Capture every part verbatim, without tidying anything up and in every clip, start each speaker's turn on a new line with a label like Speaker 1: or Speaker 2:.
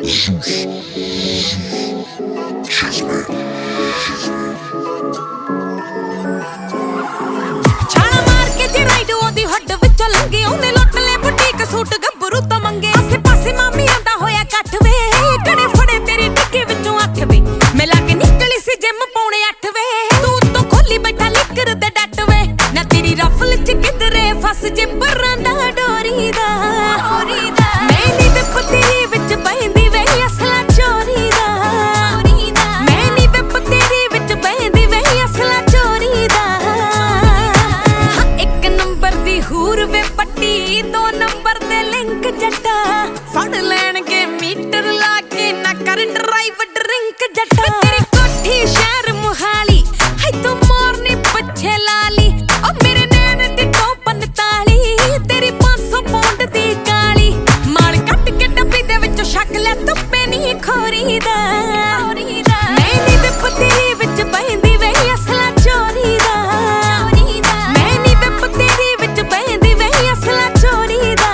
Speaker 1: ਛਾਲਾ ਮਾਰ ਕੇ ਜੇ ਰਾਈਡ ਉਹਦੀ ਹੱਡ ਵਿੱਚੋਂ ਲੰਘੇ ਉਹਨੇ ਲੁੱਟ ਲੈ ਬੁਟੀਕ ਸੂਟ ਗੱਭਰੂ ਤੋਂ ਮੰਗੇ ਆਸੇ ਪਾਸੇ ਮਾਮੀਆਂ ਦਾ ਹੋਇਆ ਇਕੱਠ ਵੇ ਕੜੇ ਫੜੇ ਤੇਰੀ ਡਿੱਗੀ ਵਿੱਚੋਂ ਅੱਠ ਵੇ ਮੈਂ ਲਾ ਕੇ ਨਿਕਲੀ ਸੀ ਜਿਮ ਪੌਣੇ ਅੱਠ ਵੇ ਤੂੰ ਉੱਤੋਂ ਖੋਲੀ ਬੈਠਾ ਲਿਕਰ ਦੇ ਡੱਟ ਵੇ ਨਾ ਤੇਰੀ ਰਫਲ ਚ ਕਿਧਰੇ ਫਸ ਜੇ ਪਰਾਂ ਦਾ ਡੋਰੀ ਦਾ ਮੈਂ ਨੀ ਵਿਪ ਤੇਰੀ ਵਿੱਚ ਬਹਿੰਦੀ ਵੇ ਅਸਲਾ ਚੋਰੀ ਦਾ ਮੈਂ ਨੀ ਵਿਪ ਤੇਰੀ ਵਿੱਚ ਬਹਿੰਦੀ ਵੇ ਅਸਲਾ ਚੋਰੀ ਦਾ ਹਾਂ ਇੱਕ ਨੰਬਰ ਦੀ ਹੂਰ ਵੇ ਪੱਟੀ ਦੋ ਨੰਬਰ ਦੇ ਲਿੰਕ ਜੱਟਾ ਫੜ ਲੈਣਗੇ ਮੀਟਰ ਲਾ ਕੇ ਨਾ ਕਰ ਡਰਾਈਵ ਡਰਿੰਕ ਜੱਟਾ ਤੇਰੀ ਕੋਠੀ ਸ਼ਹਿਰ ਮੁਹਾਲੀ ਹੈ ਤੂੰ ਮੋਰਨੀ ਪਿੱਛੇ ਲਾਲੀ ਓ ਮੇਰੇ ਨੈਣ ਦੀ ਟੋਪਨ ਤਾਲੀ ਤੇਰੀ ਪੰਜ ਸੌ ਪੌਂਡ ਦੀ ਕਾਲੀ ਮਾਲ ਕੱਟ ਕੇ ਡੱਬੀ ਦੇ ਵਿੱਚੋਂ ਛਕ ਲੈ ਧੁੱਪੇ ਨਹੀਂ ਖੋਰੀ ਦਾ ਮੈਂ ਨੀ ਵਿਪ ਤੇਰੀ ਵਿੱਚ ਬਹਿੰਦੀ ਵੇ ਅਸਲਾ ਚੋਰੀ ਦਾ ਮੈਂ ਨੀ ਵਿਪ ਤੇਰੀ ਵਿੱਚ ਬਹਿੰਦੀ ਵੇ ਅਸਲਾ ਚੋਰੀ ਦਾ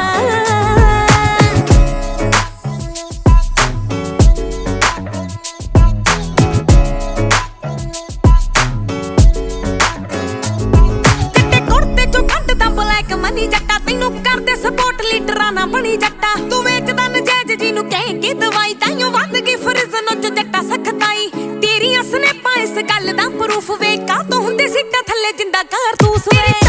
Speaker 1: ਚਿੱਟੇ ਕੁੜਤੇ ਚੋਂ ਕੱਢਦਾ ਬਲੈਕ ਮਨੀ ਜੱਟਾ ਤੈਨੂੰ ਕਰਦੇ ਸਪੋਰਟ ਲੀਡਰਾਂ ਨਾ ਬਣੀ ਜੱਟਾ ਤੂੰ ਵੇਚਦਾ ਨਜਾਇਜ਼ ਜੀ ਨੂੰ ਕਹੇਂਗੀ ਦਵਾਈ ਤਾਈਓ ਵੱਧ ਗਈ ਫਰਿਜ਼ਨ ਚ ਜੱਟਾ ਸਖਤਾਈ ਤੇਰੀਆਂ ਸਨੇਪਾਂ ਇਸ ਗੱਲ ਦਾ ਪ੍ਰੂਫ ਵੇਖਾ ਤੂੰ ਹੁੰਦੀ ਸਿੱਟਾ ਥੱਲੇ ਜਿੰਦਾ ਕਾਰਤੂਸ ਵੇ